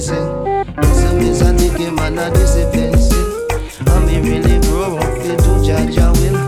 blessing. Wisdom is a dicky man, a discipline. See, and me really grow up to do Jaja will.